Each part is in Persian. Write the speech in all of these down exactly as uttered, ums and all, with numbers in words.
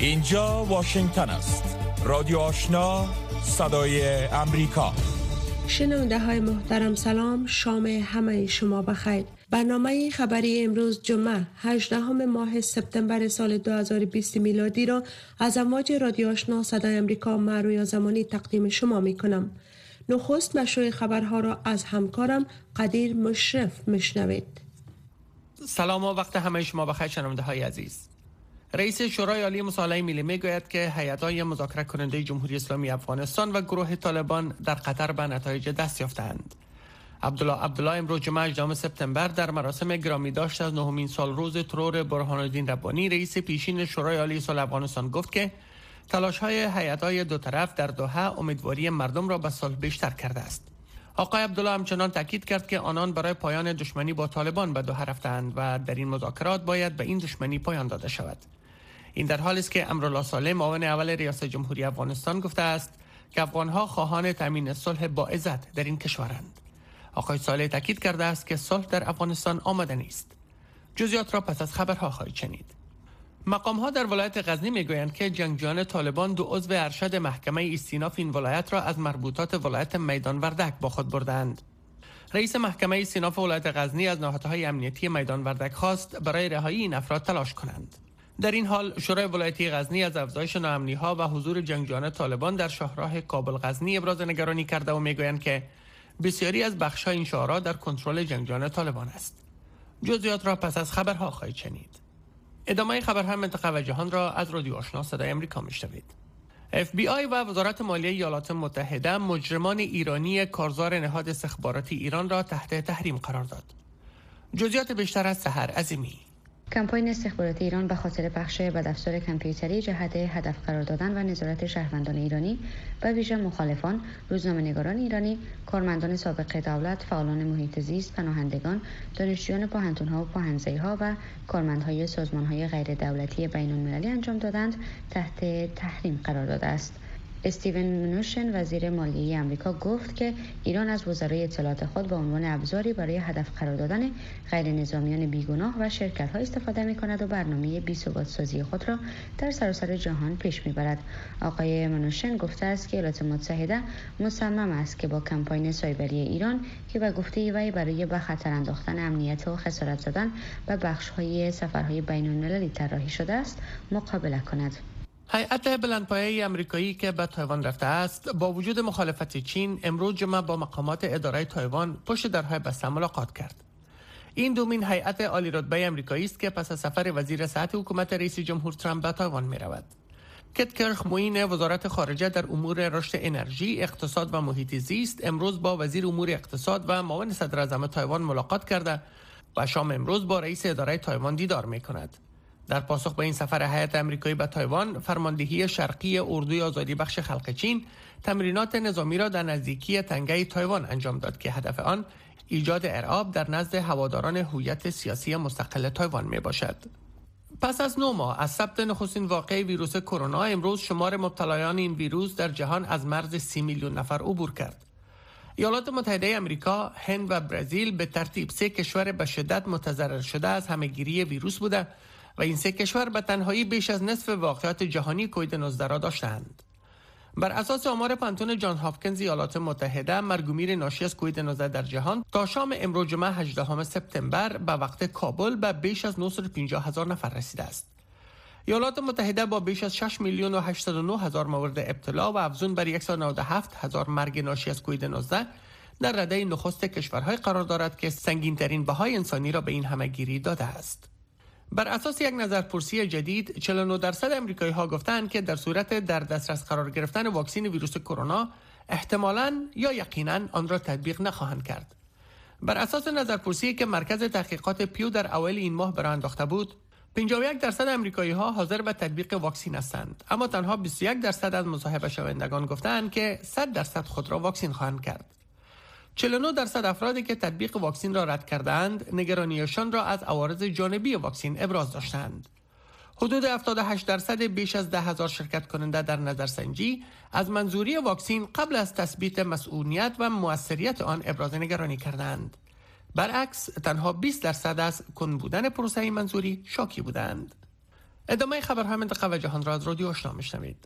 اینجا واشنگتن است. رادیو آشنا، صدای امریکا. شنونده های محترم سلام، شام همه شما بخیر. برنامه خبری امروز جمعه هجدهم ماه سپتامبر سال دو هزار و بیست میلادی را از امواج رادیو آشنا صدای امریکا مروی زمانی تقدیم شما می کنم. نخست مشروع خبرها را از همکارم قدیر مشرف میشنوید. سلام و وقت همه شما بخیر شنونده های عزیز. رئیس شورای عالی مصالحه ملی میگوید که هیئت‌های مذاکره کننده جمهوری اسلامی افغانستان و گروه طالبان در قطر به نتایج دست یافتند. عبدالله عبدالله امروز جمعه هجدهم سپتامبر در مراسم گرامی داشت از نهمین سال روز ترور برهان الدین ربانی رئیس پیشین شورای عالی صلح افغانستان گفت که تلاش‌های هیئت‌های دو طرف در دوحه امیدواری مردم را به صلح بیشتر کرده است. آقای عبدالله همچنان تاکید کرد که آنان برای پایان دشمنی با طالبان به دوحه رفتند و در این مذاکرات باید به این دشمنی پایان داده شود. این در حالی است که امرالله صالح معاون اول ریاست جمهوری افغانستان گفته است که افغان‌ها خواهان تامین صلح با عزت در این کشورند. آقای صالح تاکید کرده است که صلح در افغانستان آماده نیست. جزئیات را پس از خبرها خواهید شنید. مقام‌ها در ولایت غزنی میگویند که جنگجویان طالبان دو عضو ارشد محکمه استیناف این ولایت را از مربوطات ولایت میدان وردک با خود بردند. رئیس محکمه استیناف ولایت غزنی از نهادهای امنیتی میدان وردک خواست برای رهایی این افراد تلاش کنند. در این حال شورای ولایتی غزنی از افزایش ناامنی‌ها و حضور جنگجویان طالبان در شاهراه کابل غزنی ابراز نگرانی کرده و میگویند که بسیاری از بخش‌های این شاهراه در کنترل جنگجویان طالبان است. جزئیات را پس از خبرها خواهید شنید. ادامه خبرهای منطقه و جهان را از رادیو آشنا صدای امریکا میشنوید. اف بی آی و وزارت مالیه ایالات متحده مجرمان ایرانی کارزار نهاد استخباراتی ایران را تحت تحریم قرار داد. جزئیات بیشتر از سحر عظیمی. کمپاین استخباراتی ایران به خاطر بخش بدافزار کامپیوتری جهت هدف قرار دادن و نظارت شهروندان ایرانی به ویژه مخالفان، روزنامه‌نگاران ایرانی، کارمندان سابق دولت، فعالان محیط زیست، پناهندگان، دانشجویان پوهنتون‌ها و پوهن‌زی‌ها و کارمندهای سازمان‌های غیر دولتی بین‌المللی انجام دادند تحت تحریم قرار داده است. استیون منوشن وزیر مالیه آمریکا گفت که ایران از وزرای اطلاعات خود به عنوان ابزاری برای هدف قرار دادن غیر نظامیان بیگناه و شرکت‌ها استفاده می‌کند و برنامه بی‌ثبات‌سازی خود را در سراسر جهان پیش می‌برد. آقای منوشن گفته است که ایالات متحده مصمم است که با کمپاین سایبری ایران که به گفته وی برای به خطر انداختن امنیت و خسارت زدن به بخش‌های سفرهای بین‌المللی طراحی شده است مقابله کند. هیئت بلندپایه آمریکایی که به تایوان رفته است با وجود مخالفت چین امروز جمعه با مقامات اداره تایوان پشت درهای بسته ملاقات کرد. این دومین هیئت عالی رتبه آمریکایی است که پس از سفر وزیر صحت حکومت رئیس جمهور ترامپ به تایوان می رود. کت کرخ معین وزارت خارجه در امور رشد انرژی، اقتصاد و محیط زیست امروز با وزیر امور اقتصاد و معاون صدر اعظم تایوان ملاقات کرده و شام امروز با رئیس اداره تایوان دیدار می کند. در پاسخ به این سفر هیئت آمریکایی به تایوان، فرماندهی شرقی اردوی آزادی بخش خلق چین تمرینات نظامی را در نزدیکی تنگه تایوان انجام داد که هدف آن ایجاد ارعاب در نزد هواداران هویت سیاسی مستقل تایوان می باشد. پس از نه ماه از ثبت نخستین واقعه ویروس کرونا، امروز شمار مبتلایان این ویروس در جهان از مرز سی میلیون نفر عبور کرد. ایالات متحده آمریکا، هند و برزیل به ترتیب سه کشور به شدت متضرر شده از همهگیری ویروس بوده و این سه کشور به تنهایی بیش از نصف واقعات جهانی کووید نوزده را داشتند. بر اساس آمار پانتون جان هاپکینز ایالات متحده، مرگ و میر ناشی از کووید نوزده در جهان تا شام امروز جمعه هجدهم سپتامبر به وقت کابل به بیش از نهصد و پنجاه هزار نفر رسیده است. ایالات متحده با بیش از شش میلیون و هشتصد و نه هزار مورد ابتلا و افزون بر صد و نود و هفت هزار مرگ ناشی از کووید نوزده در رده نخست کشورهای قرار دارد که سنگین‌ترین بهای انسانی را به این همهگیری داده است. بر اساس یک نظرپرسی جدید، چهل و نه درصد آمریکایی‌ها گفتند که در صورت در دسترس قرار گرفتن واکسن ویروس کرونا احتمالاً یا یقیناً آن را تطبیق نخواهند کرد. بر اساس نظرپرسی که مرکز تحقیقات پیو در اوایل این ماه برآورده انداخته بود، پنجاه و یک درصد آمریکایی‌ها حاضر به تطبیق واکسن هستند، اما تنها بیست و یک درصد از مصاحبه شوندگان گفتند که صد درصد خود را واکسن خواهند کرد. چهل و نه درصد افرادی که تطبیق واکسن را رد کردند، نگرانیشان را از عوارض جانبی واکسن ابراز داشتند. حدود هفتاد و هشت درصد بیش از ده هزار شرکت کننده در نظرسنجی از منظوری واکسن قبل از تثبیت مسئولیت و مؤثریت آن ابراز نگرانی کردند. برعکس تنها بیست درصد از کند بودن پروسه منظوری شاکی بودند. ادامه خبرهای منطقه و جهان را از رادیو آشنا میشنوید.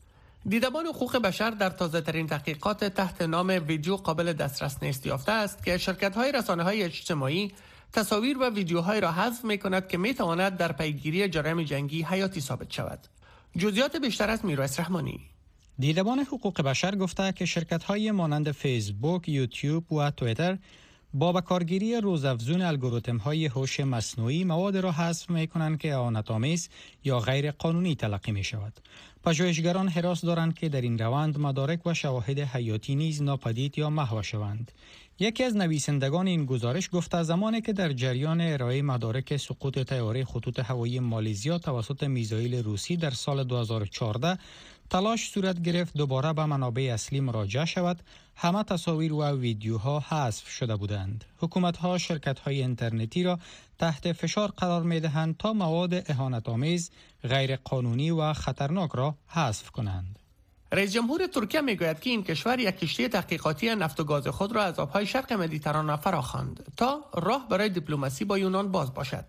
دیدبان حقوق بشر در تازه ترین تحقیقات تحت نام ویدیو قابل دسترس نیست یافته است که شرکت های رسانه های اجتماعی تصاویر و ویدیوهای را حذف می کند که می تواند در پیگیری جرایم جنگی حیاتی ثابت شود. جزئیات بیشتر از میرویس رحمانی. دیدبان حقوق بشر گفته که شرکت های مانند فیسبوک، یوتیوب و توییتر با بکارگیری روزافزون الگوریتم های هوش مصنوعی مواد را حذف می کنند که اهانت‌آمیز یا غیر قانونی تلقی می شود. پژوهشگران حراس دارند که در این روند مدارک و شواهد حیاتی نیز ناپدید یا محو شوند. یکی از نویسندگان این گزارش گفته زمانی که در جریان ارائه مدارک سقوط طیاره خطوط هوایی مالزیا توسط میزایل روسی در سال دو هزار و چهارده تلاش صورت گرفت دوباره به منابع اصلی مراجعه شود، همه تصاویر و ویدیوها حذف شده بودند. حکومت‌ها شرکت‌های اینترنتی را تحت فشار قرار می‌دهند تا مواد اهانت‌آمیز، غیر قانونی و خطرناک را حذف کنند. رئیس جمهور ترکیه میگوید که این کشور یک کشتی تحقیقاتی نفت و گاز خود را از آب‌های شرق مدیترانه فراخواند تا راه برای دیپلماسی با یونان باز باشد.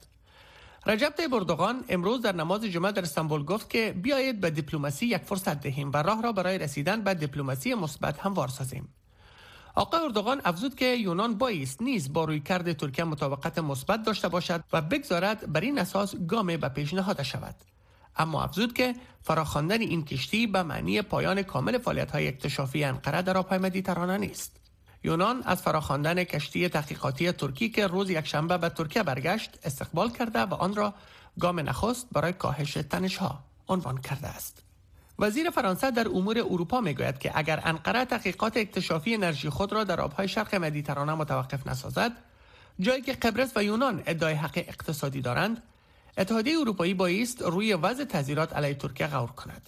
رجب طیب اردوغان امروز در نماز جمعه در استانبول گفت که بیایید به دیپلماسی یک فرصت دهیم و راه را برای رسیدن به دیپلماسی مثبت هموار سازیم. آقای اردوغان افزود که یونان بایست نیز با رویکرد ترکیه مطابقت مثبت داشته باشد و بگذارد بر این اساس گام به پیش نهاده شود. اما افزود که فراخواندن این کشتی به معنی پایان کامل فعالیت‌های اکتشافی انقره در آب‌های مدیترانه نیست. یونان از فراخواندن کشتی تحقیقاتی ترکی که روز یکشنبه به ترکیه برگشت استقبال کرده و آن را گام نخست برای کاهش تنش‌ها عنوان کرده است. وزیر فرانسه در امور اروپا میگوید که اگر انقره تحقیقات اکتشافی انرژی خود را در آب‌های شرق مدیترانه متوقف نسازد، جایی که قبرس و یونان ادعای حق اقتصادی دارند، اتحادیه اروپایی بایست روی وضع تعزیرات علیه ترکیه غور کند.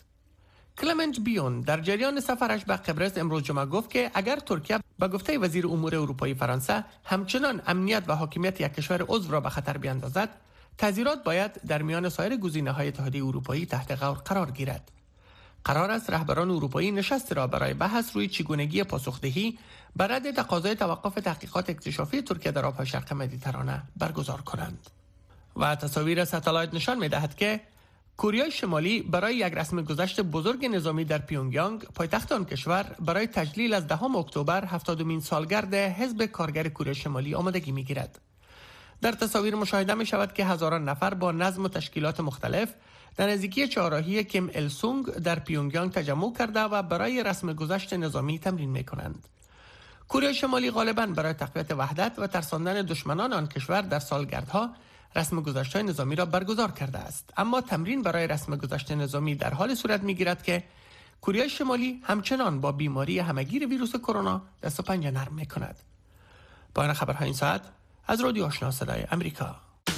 کلمنت بیون در جریان سفرش به قبرس امروز جمعه گفت که اگر ترکیه به گفته وزیر امور اروپایی فرانسه همچنان امنیت و حاکمیت یک کشور عضو را به خطر بیاندازد، تعزیرات باید در میان سایر گزینه‌های اتحادیه اروپایی تحت غور قرار گیرد. قرار است رهبران اروپایی نشستی را برای بحث روی چگونگی پاسخدهی بر رد تقاضای توقف تحقیقات اکتشافی ترکیه در آب‌های شرق مدیترانه برگزار کنند. و تصاویر ستالایت نشان می‌دهد که کره شمالی برای یک رسم گذشت بزرگ نظامی در پیونگیانگ، پایتخت آن کشور، برای تجلیل از دهم اکتبر هفتادمین سالگرد حزب کارگر کره شمالی آمادگی می‌گیرد. در تصاویر مشاهده می‌شود که هزاران نفر با نظم و تشکیلات مختلف در نزدیکی چهارراهی کیم ال سونگ در پیونگیانگ تجمع کرده و برای رسم گذشت نظامی تمرین می‌کنند. کره شمالی غالباً برای تقویت وحدت و ترساندن دشمنان آن کشور در سالگردها رسم گذشت‌های نظامی را برگزار کرده است، اما تمرین برای رسم گذشت نظامی در حال صورت می‌گیرد که کره شمالی همچنان با بیماری همه‌گیر ویروس کرونا دست و پنجه نرم می‌کند. پایان خبرهای این ساعت از رادیو آشنا صدای امریکا.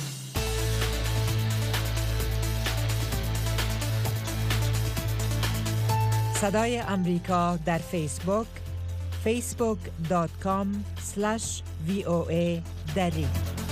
صدای امریکا در فیسبوک فیسبوک دات کام اسلش وی او ای دری.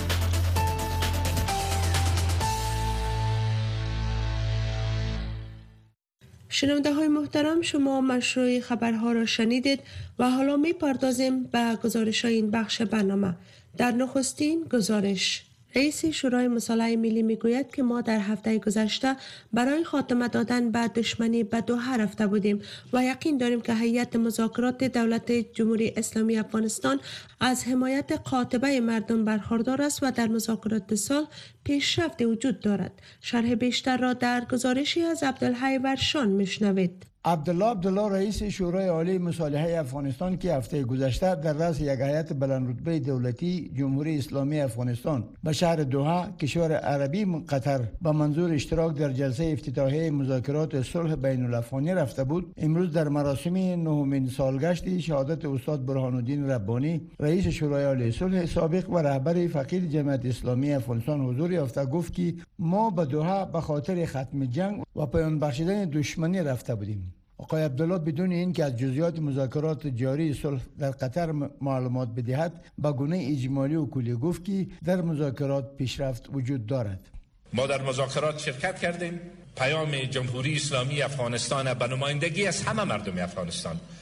شنونده های محترم، شما مشروع خبرها را شنیدید و حالا می پردازیم به گزارش های این بخش برنامه. در نخستین گزارش، رئیس شورای مصالحه ملی میگوید که ما در هفته گذشته برای خاتمه دادن به دشمنی به دوحه رفته بودیم و یقین داریم که هیئت مذاکرات دولت جمهوری اسلامی افغانستان از حمایت قاطبه مردم برخوردار است و در مذاکرات سال پیشرفت وجود دارد. شرح بیشتر را در گزارشی از عبدالحی ورشان میشنوید. عبدالله عبدالله رئیس شورای عالی مصالحه افغانستان که هفته گذشته در رأس یک هیئت بلند رتبه دولتی جمهوری اسلامی افغانستان به شهر دوحه کشور عربی قطر به منظور اشتراک در جلسه افتتاحیه مذاکرات صلح بین الافغانی رفته بود، امروز در مراسم نهمین سالگشت شهادت استاد برهان الدین ربانی رئیس شورای عالی صلح سابق و رهبر فقید جمعیت اسلامی افغانستان حضور یافته گفت که ما به دوحه به خاطر ختم جنگ و پایان بخشیدن دشمنی رفته بودیم. آقای عبدالله بدون اینکه از جزئیات مذاکرات جاری صلح در قطر معلومات بدهد به گونه اجمالی و کلی گفت که در مذاکرات پیشرفت وجود دارد. ما در مذاکرات شرکت کردیم. پیام جمهوری اسلامی افغانستان به نمایندگی از همه مردم افغانستان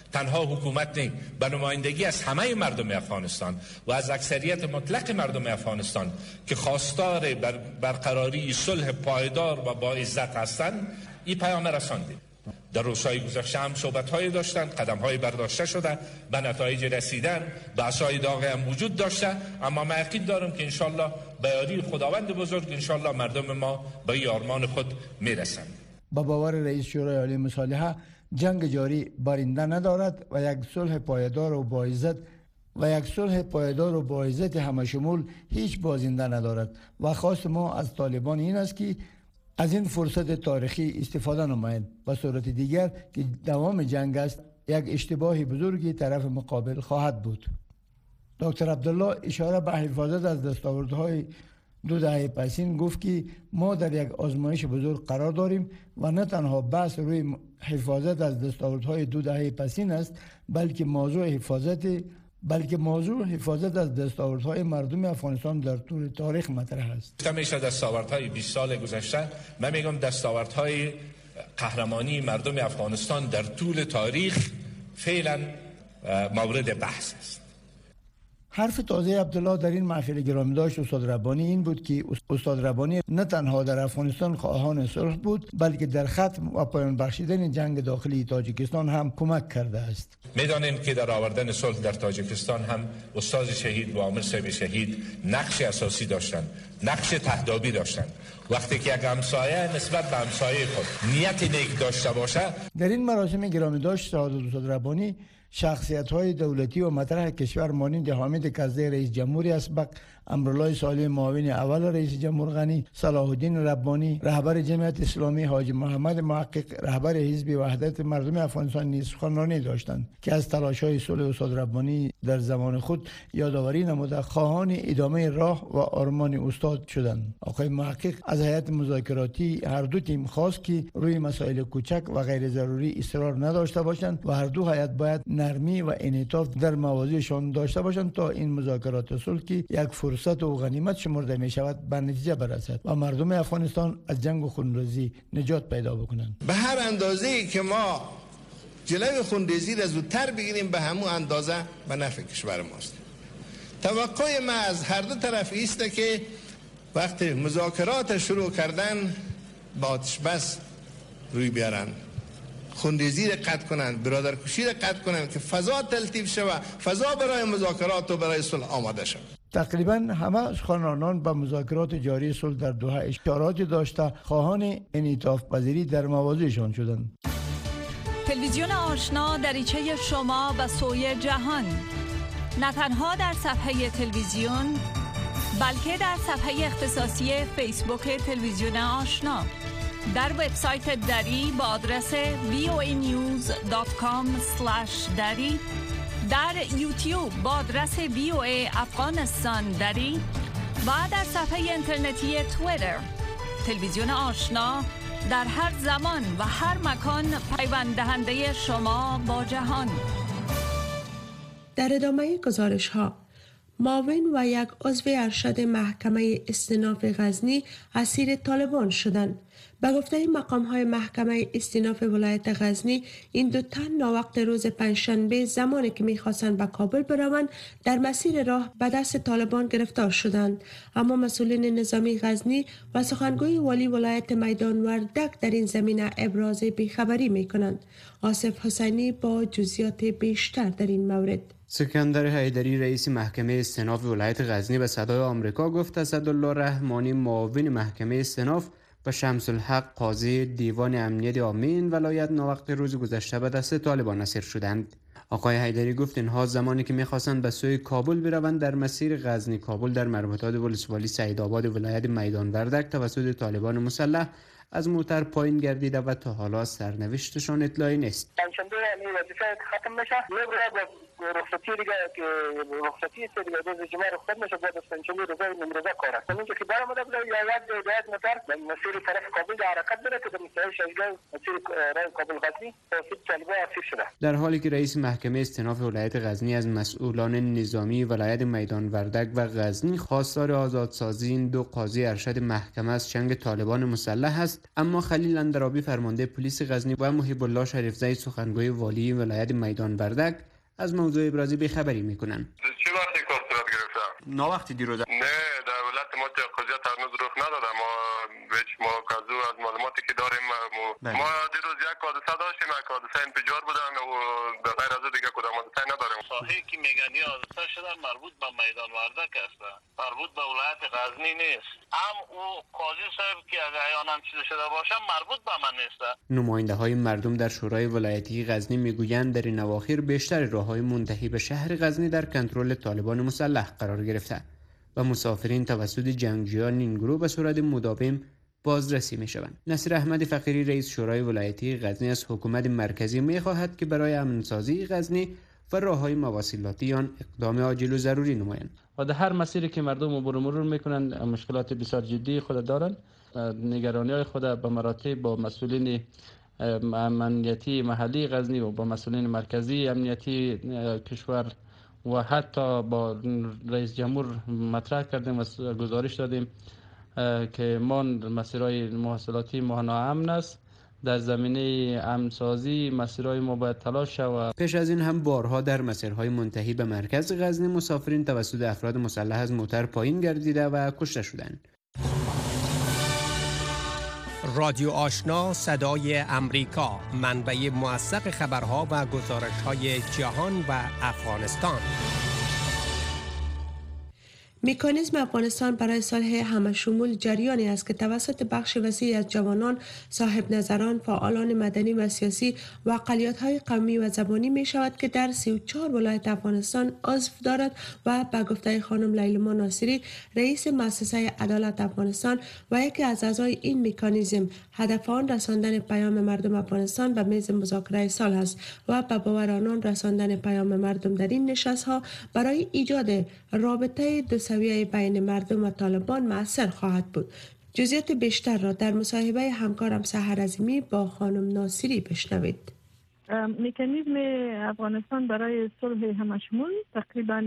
تنها حکومت نه، به نمایندگی از همه مردم افغانستان و از اکثریت مطلق مردم افغانستان که خواستار بر برقراری صلح پایدار و با عزت هستند این پیام رساندیم. در روزهای گذشته هم صحبت‌های داشتند، قدم‌های برداشته شده، به نتایج رسیدن، بحث‌های داغی هم وجود داشته، اما من یقین دارم که انشالله به یاری خداوند بزرگ انشالله مردم ما به این آرمان خود میرسند. با باور رئیس شورای عالی مصالحه جنگ جاری بارنده ندارد و یک صلح پایدار و با عزت و یک صلح پایدار و با عزت همشمول هیچ بازنده ندارد و خواست ما از طالبان این است که از این فرصت تاریخی استفاده نمایند. و صورت دیگر که دوام جنگ است یک اشتباه بزرگی طرف مقابل خواهد بود. دکتر عبدالله اشاره به حفاظت از دستاوردهای دو دهه پسین گفت که ما در یک آزمایش بزرگ قرار داریم و نه تنها بحث روی حفاظت از دستاوردهای دو دهه پسین است، بلکه موضوع حفاظت بلکه موضوع حفاظت از دستاوردهای مردم افغانستان در طول تاریخ مطرح است. همیشه دستاوردهای بیست سال گذشته، من میگم دستاوردهای قهرمانی مردم افغانستان در طول تاریخ فعلا مورد بحث است. حرف تازه عبدالله در این محفل گرامی داشت استاد ربانی این بود که استاد ربانی نه تنها در افغانستان خواهان صلح بود، بلکه در ختم و پایان بخشیدن جنگ داخلی تاجیکستان هم کمک کرده است. میدانیم که در آوردن صلح در تاجیکستان هم استاد شهید و عامر صاحب شهید نقش اساسی داشتند، نقش تهدابی داشتند. وقتی که یک همسایه نسبت به همسایه خود نیت نیک داشته باشه. در این مراسم گرامی داشت شهادت استاد ربانی شخصیت‌های دولتی و مطرح کشور مانند حامد کرزی رئیس جمهوری اسبق، امرالله صالح معاون اول رئیس جمهور غنی، صلاح الدین ربانی رهبر جمعیت اسلامی، حاجی محمد محقق رهبر حزب وحدت مردم افغانستان نیز سخنرانی داشتند که از تلاش‌های صلح استاد ربانی در زمان خود یادآوری نموده خواهان ادامه راه و آرمان استاد شدند. آقای محقق از هیئت مذاکراتی هر دو تیم خواست که روی مسائل کوچک و غیر ضروری اصرار نداشته باشند و هر دو هیئت باید نرمی و انعطاف در مواضعشان داشته باشند تا این مذاکرات صلح که یک فرصت و غنیمت شمرده می شود به نتیجه برسد و مردم افغانستان از جنگ و خونریزی نجات پیدا بکنند. به هر اندازه‌ای که ما جلوی خونریزی را زودتر بگیریم به همون اندازه به نفع کشور ماست. توقع ما از هر دو طرف است که وقتی مذاکرات شروع کردن با آتش بس روی بیارن، خونریزی را قطع کنند، برادرکشی را قطع کنند که فضا تلطیف شود، فضا برای مذاکرات و برای صلح آماده شود. تقریبا همه سخنرانان به مذاکرات جاری صلح در دوحه اشارات داشته خواهان انعطاف پذیری در مواضعشان شدند. تلویزیون آشنا دریچه شما به سوی جهان، نه تنها در صفحه تلویزیون بلکه در صفحه اختصاصی فیسبوک تلویزیون آشنا، در وبسایت دری با آدرس وی او ای نیوز دات کام اسلش دری، در یوتیوب با آدرس وی او ای افغانستان دری و در صفحه اینترنتی توییتر. تلویزیون آشنا در هر زمان و هر مکان پیوند دهنده شما با جهان. در ادامه گزارش ها، معاون و یک عضو ارشد محکمه استیناف غزنی اسیر طالبان شدند. به گفته مقام‌های محکمه استیناف ولایت غزنی، این دو تن ناوقت روز پنجشنبه زمانی که می‌خواستند به کابل بروند در مسیر راه به دست طالبان گرفتار شدند، اما مسئولین نظامی غزنی و سخنگوی والی ولایت میدان وردک در این زمینه ابراز بیخبری می‌کنند. آصف حسینی با جزئیات بیشتر در این مورد. سکندر حیدری رئیس محکمه استیناف ولایت غزنی به صدای آمریکا گفت اسدالله رحمانی معاون محکمه استیناف و شمس الحق قاضی دیوان امنیت عامه این ولایت ناوقت روز گذشته به دست طالبان اسیر شدند. آقای حیدری گفت اینها زمانی که می‌خواستند به سوی کابل بروند در مسیر غزنی کابل در مربوطات ولسوالی سعیدآباد ولایت میدان وردک توسط طالبان مسلح از موتر پایین گردیده و تا حالا سرنوشتشان اطلاعی نیست. رخصتی دیگه که رخصتی است دیگه روز جمعه رخصت میشه بعد از پنجشنبه روز نمروزه کار است. اونجا که برآمده بود یا یک هدایت نفر مسیر طرف کابل حرکت بره که در مسیر شجاع مسیر راه کابل غزنی توسط طالبان اسیر شده. در حالی که رئیس محکمه استئناف ولایت غزنی از مسئولان نظامی ولایت میدان وردک و غزنی خواستار آزادسازی این دو قاضی ارشد محکمه از چنگ طالبان مسلح است، اما خلیل اندرابی فرمانده پلیس غزنی و محب الله شریفزی سخنگوی والی ولایت میدان وردک از موضوع ابرازی بخبری میکنند. چه وقتی کار صورت گرفته؟ نه وقتی دیروز. نه در ولایت ما قضیه هنوز رخ نداده. ما هیچ ما کازو از معلوماتی که داریم ما, ما دیروز یک حادثه داشتیم، یک حادثه انفجار بودن و به غیر از دیگه کدام حادثه نداریم. صحیح که میگنی حادثه شده مربوط به میدان وردک است، مربوط به ولایت غزنی نیست. هم او قاضی صاحب که اگر عیاناً چیز شده باشه مربوط به من نیست. نماینده های مردم در شورای ولایتی غزنی میگویند در این اواخر بیشتر راههای منتهی به شهر غزنی در کنترل طالبان مسلح قرار گرفته و مسافرین توسط جنگجویان این گروه به صورت مداوم بازرسی می شوند. نصیر احمد فقیری رئیس شورای ولایتی غزنی از حکومت مرکزی می خواهد که برای امن‌سازی غزنی و راههای مواصلاتی آن اقدام عاجل و ضروری نمایند. و در هر مسیری که مردم عبور مرور میکنند مشکلات بسیار جدی خود دارند. نگرانی های خود به مراتب با مسئولین امنیتی محلی غزنی و با مسئولین مرکزی امنیتی کشور و حتی با رئیس جمهور مطرح کردیم و گزارش دادیم که ما مسیرهای مواصلاتی ما ناامن است. در زمینه امن‌سازی مسیرهای ما باید تلاش شود. پیش از این هم بارها در مسیرهای منتهی به مرکز غزنی مسافرین توسط افراد مسلح از موتر پایین گردیده و کشته شدند. رادیو آشنا صدای امریکا، منبع موثق خبرها و گزارش‌های جهان و افغانستان. مکانیزم افغانستان برای صلح همشمول جریانی است که توسط بخش وسیعی از جوانان، صاحب نظران، فعالان مدنی و سیاسی و اقلیت‌های قومی و زبانی می شود که در سی و چهار ولایت افغانستان عضو دارد و به گفته خانم لیلما ناصری رئیس مؤسسه عدالت افغانستان و یکی از اعضای این مکانیزم هدف آن رساندن پیام مردم افغانستان به میز مذاکره صلح است و به باور آنان رساندن پیام مردم در این نشست‌ها برای ایجاد رابطه دو سویه بین مردم و طالبان مؤثر خواهد بود. جزئیات بیشتر را در مصاحبه همکارم سحر عظیمی با خانم ناصری بشنوید. مکانیزم افغانستان برای صلح همشمول تقریبا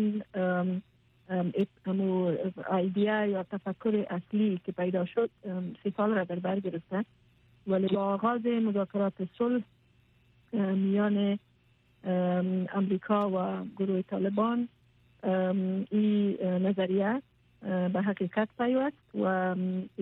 ایده یا تفکر اصلی که پیدا شد سی سال را در بر گرفته، ولی با آغاز مذاکرات صلح میان امریکا و گروه طالبان این نظریه به حقیقت پیوست و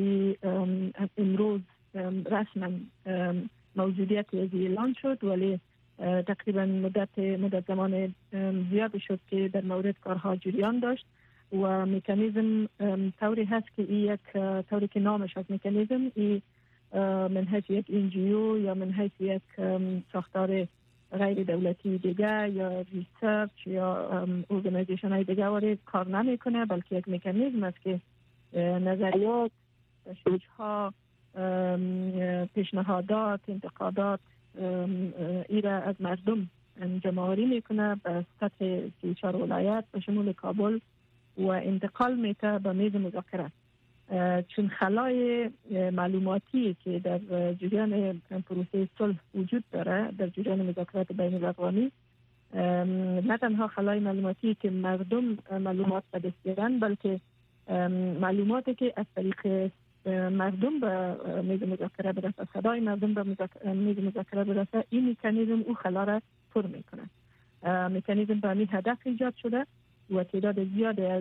امروز رسما موجودیت از اعلان شد، ولی تقریبا مدت مدت زمان زیادی شد که در مورد کارها جریان داشت و مکانیزم طوری هست که این یک طوری که نامش از مکانیزم این من حیث یک انجیو یا من حیث یک ساختار غیر دولتی دیگه یا ریسرچ یا ارگانیزیشن های دیگه وارد کار نمیکنه، بلکه یک مکانیزم است که نظریات، تشویش‌ها، پیشنهادات، انتقادات ایره از مردم جمع‌آوری میکنه به سطح سی و چهار ولایت به شمول کابل و انتقال میته به میز مذاکره. چون خلای معلوماتی که در جریان پروسه صلح وجود داره در جریان مذاکرات بین الاقوامی، نه تنها خلای معلوماتی که مردم معلومات به دست بیارن، بلکه معلوماتی که از طریق مردم به میز مذاکره برسه، صدای مردم به میز مذاکره برسه، این مکانیزم او خلا را پر میکنه. مکانیزم به همین هدف ایجاد شده و تعداد زیادی از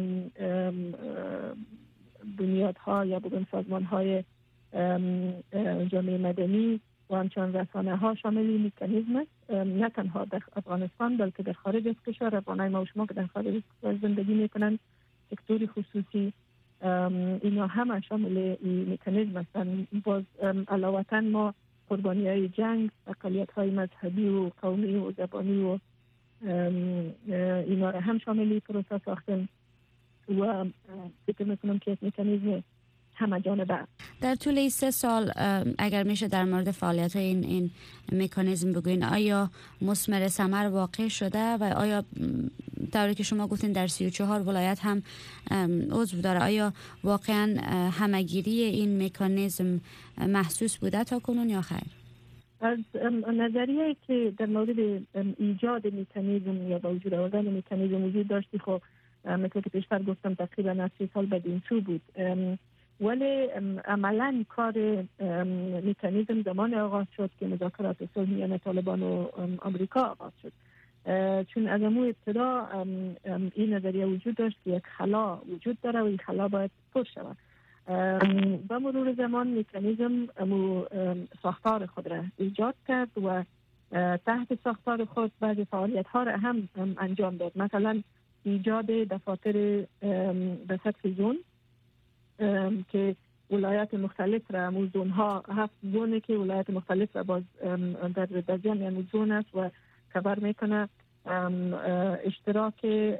بنیادها یا بگم سازمان‌های جامعه مدنی و همچنان رسانه ها شامل این مکانیزم است، نه تنها در افغانستان بلکه در خارج از کشور. افغانای ما و شما که در خارج از کشور زندگی میکنند، سکتوری خصوصی، اینا همه شامل این مکانیزم هستند. باز علاوه ما قربانی های جنگ، اقلیت های مذهبی و قومی و زبانی و اینا را هم شامل پروسه ساختن و فکر میکنم که یک مکانیزم همه جانبه. در طول این سه سال اگر میشه در مورد فعالیت این این مکانیزم بگوین، آیا مثمر ثمر واقع شده و آیا طوری که شما گفتین در سی و چهار ولایت هم عضو داره، آیا واقعا همگیری این مکانیزم محسوس بوده تا کنون یا خیر؟ از نظریه که در مورد ایجاد مکانیزم یا با وجود آوردن مکانیزم وجود داشتی، خب مثل که پیشتر گفتم تقریبا از سی سال بعد این سو بود، ولی عملا کار مکانیزم زمان آغاز شد که مذاکرات صلح میان طالبان و آمریکا آغاز شد. چون از امو ابتدا این نظریه وجود داشت که یک خلا وجود داره و این خلا باید پر شود. با مرور زمان مکانیزم امو ساختار خود را ایجاد کرد و تحت ساختار خود بعضی فعالیت ها را هم انجام داد. مثلا ایجاد دفاتر به سطح زون که ولایات مختلف را امو زون ها، هفت زونه که ولایات مختلف را باز در در جمع زون است و کبر میکنه اشتراک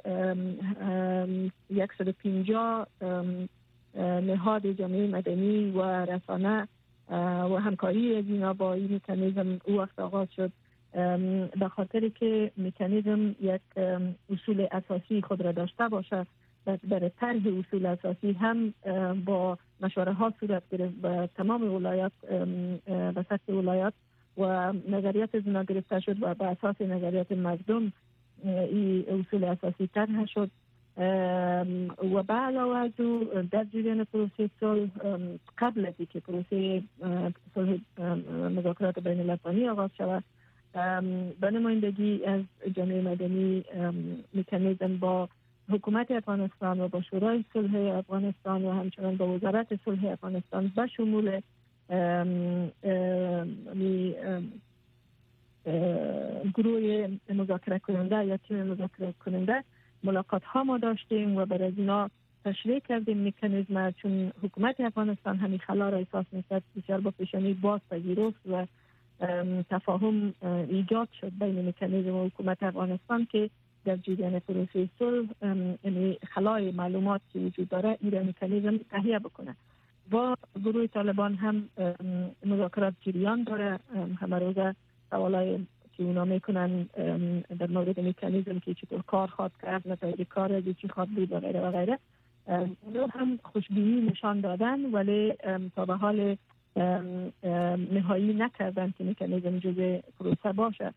صد و پنجاه نهاد جامعه مدنی و رسانه و همکاری از اینا با این مکانیزم او وقت آغاز شد، به خاطر که مکانیزم یک اصول اساسی خود را داشته باشه. برای طرح اصول اساسی هم با مشوره ها صورت گرفت به تمام ولایات، به سطح ولایات و نظریات از اینا گرفته شد و به اساس نظریات مردم این اصول اساسی طرح شد. و به علاوه از او در جریان پروسه صلح قبل از اینکه پروسه صلح مذاکرات بین الاقوامی آغاز شود، به نمایندگی از جامعه مدنی مکانیزم با حکومت افغانستان و با شورای صلح افغانستان و همچنان با وزارت صلح افغانستان به شمول گروه مذاکره کننده یا تیم مذاکره کننده ملاقات ها ما داشتیم و برای اینا تشریح کردیم مکانیزم، چون حکومت افغانستان همین خلا را احساس می‌کرد بسیار با پیشانی باز پذیرفت و تفاهم ایجاد شد بین مکانیزم و حکومت افغانستان که در جریان پروسه صلح این خلای معلومات که وجود داره این مکانیزم تهیه بکنه. با گروه طالبان هم مذاکرات جریان داره، همه روزه سوالای که اونا میکنن در مورد مکانیزم که چطور کار خواهد کرد، نتایج کار از چی خواهد بود و غیره و غیره. اونا هم خوشبینی نشان دادن ولی تا به حال نهایی نکردن که مکانیزم جزء پروسه باشه.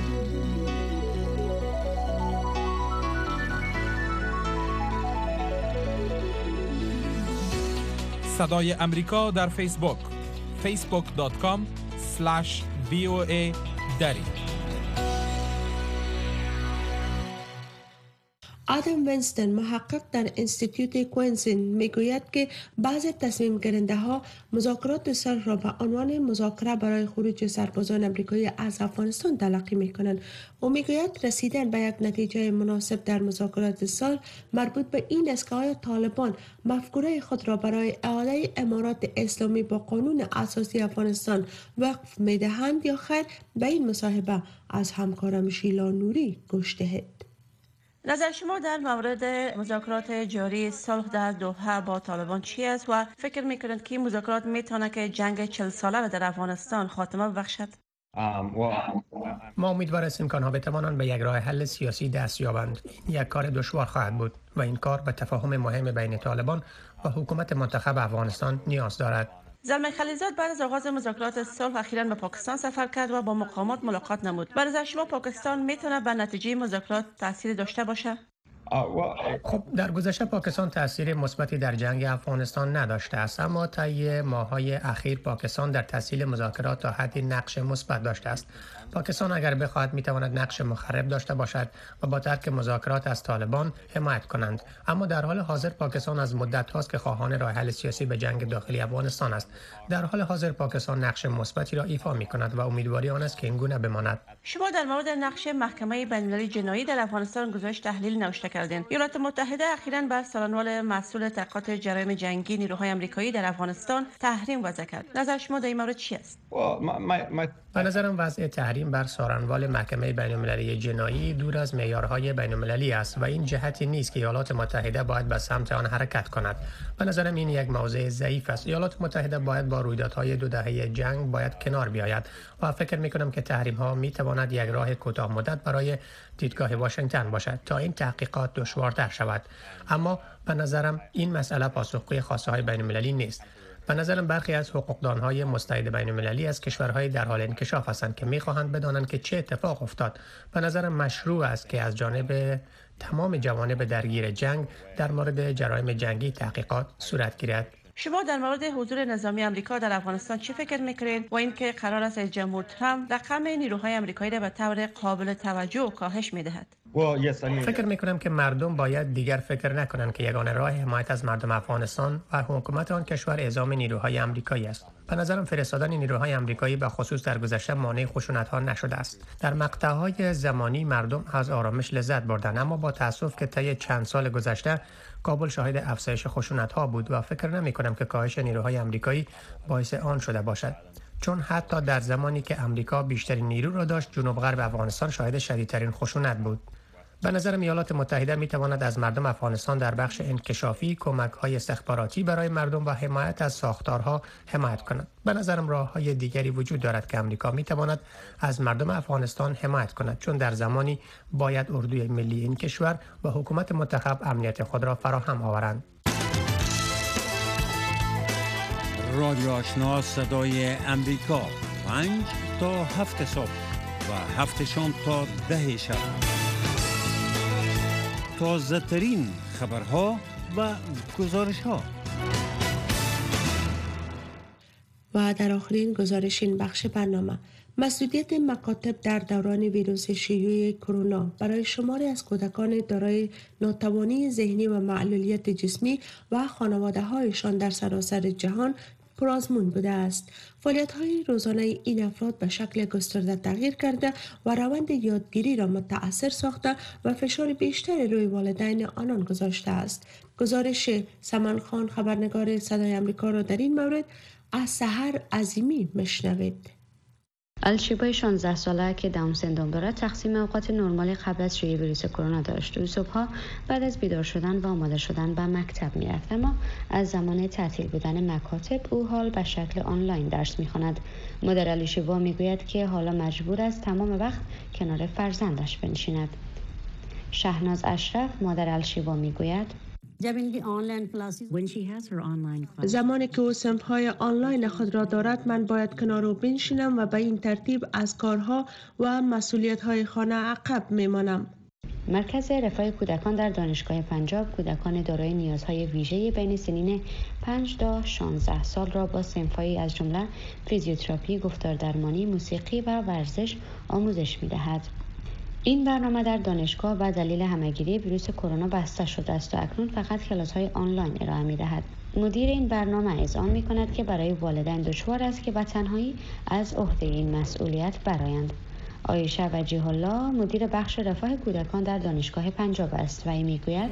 صدای امریکا در فیسبوک فیسبوک دات کام اسلش وی او ای دری. آدم وینستون محقق در انستیتیوت کوینزن میگوید که بعضی تصمیم گیرنده ها مذاکرات صلح را به عنوان مذاکره برای خروج سربازان آمریکایی از افغانستان تلقی میکنند. او میگوید رسیدن به یک نتیجه مناسب در مذاکرات صلح مربوط به این است که آیا طالبان مفکوره خود را برای اعاده امارات اسلامی با قانون اساسی افغانستان وقف میدهند یا خیر. به این مصاحبه از همکارم شیلا نوری گوش دهید. نظر شما در مورد مذاکرات جاری صلح در دوحه با طالبان چی است و فکر میکنید که مذاکرات میتونه که جنگ چهل ساله را در افغانستان خاتمه ببخشد؟ ما امیدوار هستیم که آنها بتوانند به یک راه حل سیاسی دست یابند. این یک کار دشوار خواهد بود و این کار به تفاهم مهم بین طالبان و حکومت منتخب افغانستان نیاز دارد. زلمه خلیزاد بعد از آغاز مذاکرات صلح اخیراً به پاکستان سفر کرد و با مقامات ملاقات نمود. به نظر شما پاکستان میتونه به نتیجه مذاکرات تاثیر داشته باشه؟ خب در گذشته پاکستان تاثیر مثبتی در جنگ افغانستان نداشته است، اما طی ماه‌های اخیر پاکستان در تسهیل مذاکرات تا حدی نقش مثبت داشته است. پاکستان اگر بخواهد میتواند نقش مخرب داشته باشد و با ترک مذاکرات از طالبان حمایت کنند، اما در حال حاضر پاکستان از مدت هاست که خواهان راه حل سیاسی به جنگ داخلی افغانستان است. در حال حاضر پاکستان نقش مثبتی را ایفا میکند و امیدواری آن است که این گونه بماند. شما در مورد نقش محکمه بین‌المللی جنایی در افغانستان گزارش تحلیل نوشته کردین. ایالات متحده اخیراً بر سالنوال مسئول تحقیقات جرایم جنگی نیروهای آمریکایی در افغانستان تحریم وضع کرد. نظر شما در این مورد چی است؟ به نظرم وضع تحریم این بر سارنوال محکمه بین‌المللی جنایی دور از معیارهای بین‌المللی است و این جهتی نیست که ایالات متحده باید به سمت آن حرکت کند. به نظرم این یک موضع ضعیف است. ایالات متحده باید با رویدادهای دو دهه جنگ باید کنار بیاید و فکر می‌کنم که تحریم‌ها می‌تواند یک راه کوتاه مدت برای دیدگاه واشنگتن باشد تا این تحقیقات دشوارتر شود. اما به نظرم این مسئله پاسخگوی خواسته‌های بین‌المللی نیست. به نظرم برخی از حقوقدانهای مستعد بین‌المللی از کشورهای در حال انکشاف هستند که می‌خواهند بدانند که چه اتفاق افتاد. به نظرم مشروع است که از جانب تمام جوانب درگیر جنگ در مورد جرایم جنگی تحقیقات صورت گیرد. شما در مورد حضور نظامی آمریکا در افغانستان چه فکر می‌کنید و اینکه قرار است جمهور ترامپ رقم نیروهای آمریکایی را به طور قابل توجه کاهش می‌دهد؟ فکر می‌کنم که مردم باید دیگر فکر نکنند که یگانه راه حمایت از مردم افغانستان و حکومت آن کشور اعزام نیروهای آمریکایی است. به نظرم فرستادن نیروهای آمریکایی به خصوص در گذشته مانع خشونت‌ها نشده است. در مقطع‌های زمانی مردم از آرامش لذت بردند، اما با تأسف که طی چند سال گذشته کابل شاهد افزایش خشونت‌ها بود و فکر نمی‌کنم که کاهش نیروهای آمریکایی باعث آن شده باشد. چون حتی در زمانی که آمریکا بیشترین نیرو را داشت، جنوب غرب افغانستان شاهد شدیدترین خشونت بود. به نظر ایالات متحده می تواند از مردم افغانستان در بخش انکشافی، کمک‌های استخباراتی برای مردم و حمایت از ساختارها حمایت کند. به نظرم راه‌های دیگری وجود دارد که آمریکا می تواند از مردم افغانستان حمایت کند، چون در زمانی باید اردوی ملی این کشور و حکومت منتخب امنیت خود را فراهم آورند. رادیو آشنا صدای امریکا، پنج تا هفت صبح و هفت شام تا ده شب. تازه ترین خبرها و گزارش ها. و در آخرین گزارش این بخش برنامه، مسئولیت مکاتب در دوران ویروس شیوع کرونا برای شماری از کودکان دارای ناتوانی ذهنی و معلولیت جسمی و خانواده‌هایشان در سراسر جهان پرآزمون بوده است. فعالیت‌های روزانه این افراد به شکل گسترده تغییر کرده و روند یادگیری را متأثر ساخته و فشار بیشتر روی والدین آنان گذاشته است. گزارش سمن خان، خبرنگار صدای آمریکا، را در این مورد از سحر عظیمی مشنوید. الشیبای شانزده ساله که داون سندروم دارد تقسیم اوقات نرمال قبل از شیوع ویروس کرونا داشت. او صبحها بعد از بیدار شدن و آماده شدن به مکتب می‌رفت، اما از زمان تعطیل بودن مکاتب او حال به شکل آنلاین درس می‌خواند. مادر الشیبا می‌گوید که حالا مجبور است تمام وقت کنار فرزندش بنشیند. شهناز اشرف، مادر الشیبا، می‌گوید زمانی که او صنف‌های آنلاین خود را دارد، من باید کنار او بنشینم و به این ترتیب از کارها و مسئولیت‌های خانه عقب می‌مانم. مرکز رفاه کودکان در دانشگاه پنجاب کودکان دارای نیازهای ویژه بین سنین پنج تا شانزده سال را با صنف‌هایی از جمله فیزیوتراپی، گفتار درمانی، موسیقی و ورزش آموزش می‌دهد. این برنامه در دانشگاه به دلیل همه‌گیری ویروس کرونا بسته شده است و اکنون فقط کلاس‌های آنلاین ارائه می‌دهد. مدیر این برنامه اذعان می‌کند که برای والدین دشوار است که به تنهایی از عهده این مسئولیت برآیند. عایشه وجیه الله مدیر بخش رفاه کودکان در دانشگاه پنجاب است و این میگوید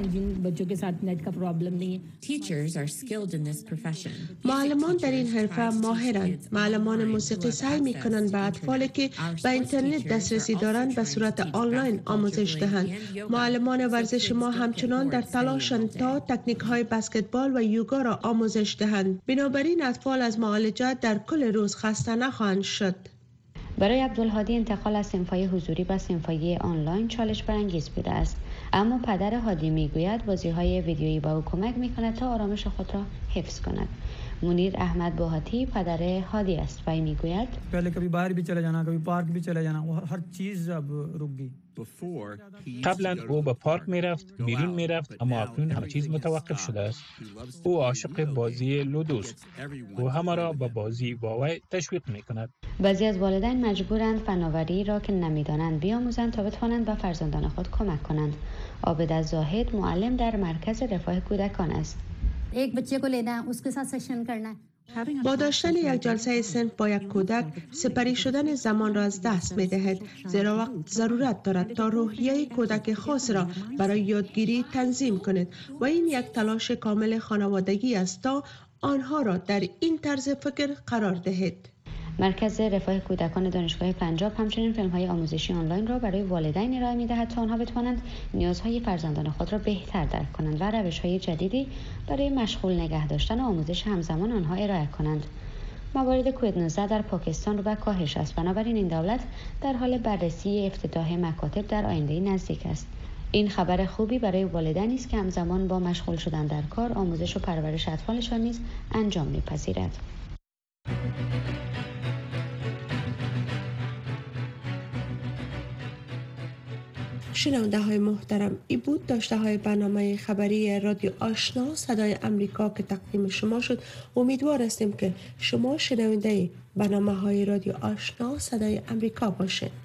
معلمان در این حرفه ماهرند. معلمان موسیقی سعی می‌کنند به اطفالی که به اینترنت دسترسی دارند به صورت آنلاین آموزش دهند. معلمان ورزش ما همچنان در تلاشند تا تکنیک‌های بسکتبال و یوگا را آموزش دهند. بنابراین اطفال از معالجات در کل روز خسته نخواهند شد. برای عبدالهادی انتقال از صنف‌های حضوری به صنف‌های آنلاین چالش برانگیز بوده است، اما پدر هادی میگوید بازی‌های ویدیویی به او کمک می‌کند تا آرامش خود را حفظ کند. منیر احمد باهاتی پدر هادی است و میگوید پہلے کبھی باہر بھی چلا جانا، کبھی پارک بھی چلا جانا، هر چیز اب رک گئی. قبلا او به پارک میرفت، بیرون میرفت، اما اکنون همه چیز متوقف شده است. او عاشق بازی لودوست. او همه را به بازی واوی تشویق میکند. بعضی از والدین مجبورند فناوری را که نمیدانند بیاموزند تا بتوانند به فرزندان خود کمک کنند. عابد زاهد معلم در مرکز رفاه کودکان است. एक बच्चे को लेना है, उसके साथ सेशन करना है. با داشتن یک جلسه صنف با یک کودک سپری شدن زمان را از دست می دهد، زیرا وقت ضرورت دارد تا روحیه کودک خاص را برای یادگیری تنظیم کند و این یک تلاش کامل خانوادگی است تا آنها را در این طرز فکر قرار دهید. مرکز رفاه کودکان دانشگاه پنجاب همچنین فیلم‌های آموزشی آنلاین را برای والدین ارائه می‌دهد تا آنها بتوانند نیازهای فرزندان خود را بهتر درک کنند و روش‌های جدیدی برای مشغول نگه داشتن و آموزش همزمان آنها ارائه کنند. موارد کووید نوزده در پاکستان رو به کاهش است، بنابراین این دولت در حال بررسی افتتاح مکاتب در آینده نزدیک است. این خبر خوبی برای والدینی است که همزمان با مشغول شدن در کار، آموزش و پرورش اطفالشان نیز انجام می‌پذیرد. شنونده های محترم، ای بود داشته های برنامه خبری رادیو آشنا صدای امریکا که تقدیم شما شد. امیدوار هستیم که شما شنونده برنامه های رادیو آشنا صدای امریکا باشید.